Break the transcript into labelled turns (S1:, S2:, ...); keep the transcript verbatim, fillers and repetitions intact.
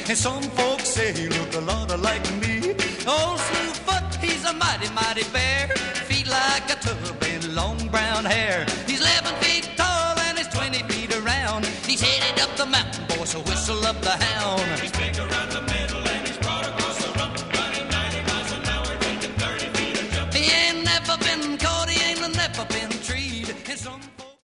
S1: And some folks say he look a lot like me. Old Slewfoot, he's a mighty, mighty bear. Feet like a tub and long brown hair. He's eleven feet tall and he's twenty feet around. He's headed up the mountain, boy, so whistle up the hound.